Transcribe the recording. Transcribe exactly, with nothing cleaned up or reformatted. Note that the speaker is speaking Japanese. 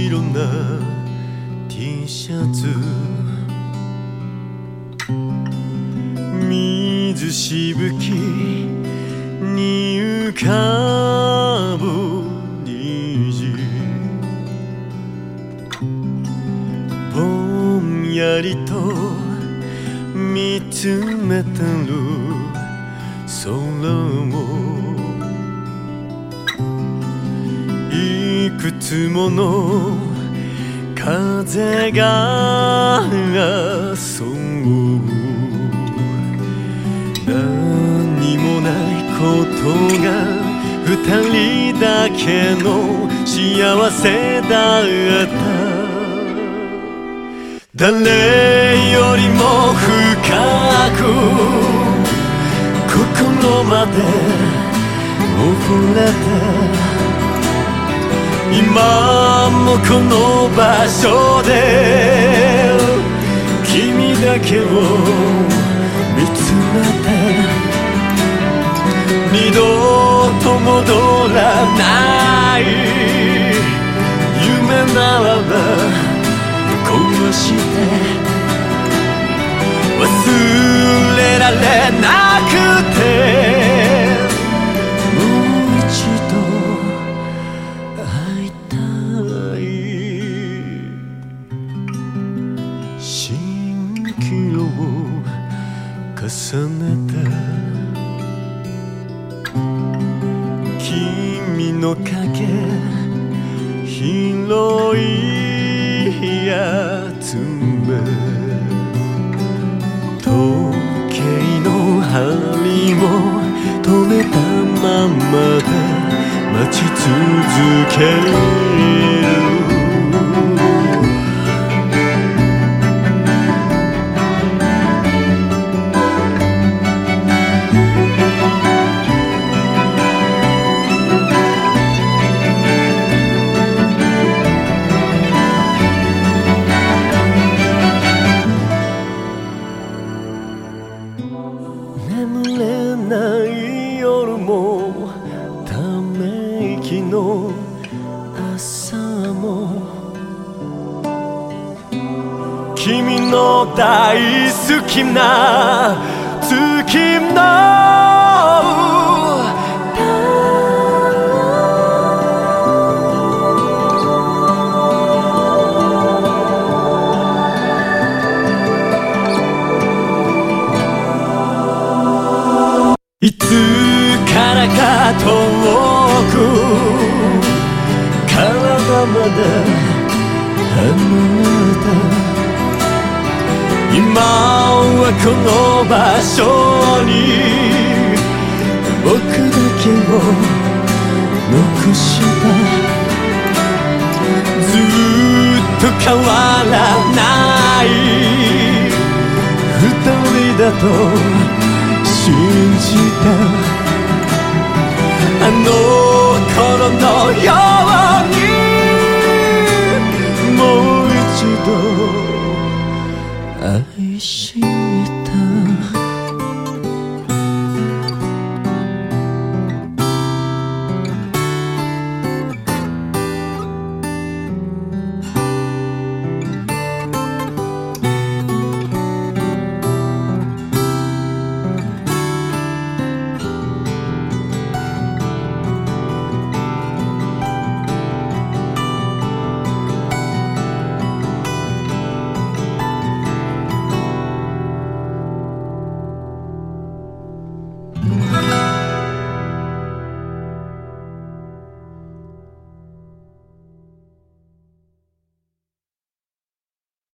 白な T シャツ水しぶきに浮かぶ虹ぼんやりと見つめてる空をいくつもの風が襲う何もないことが二人だけの幸せだった誰よりも深く心まで溺れて今もこの場所で君だけを見つめて二度と戻らない夢ならば壊して忘れられなくてもう一度会いたい蜃気楼を重ねて君の影広いやつめ時計の針も止めたままで待ち続ける眠れない夜もため息の朝も君の大好きな月のいつからか遠く体まで離れた今はこの場所に僕だけを残したずっと変わらない二人だと信じたあの頃のようにもう一度愛し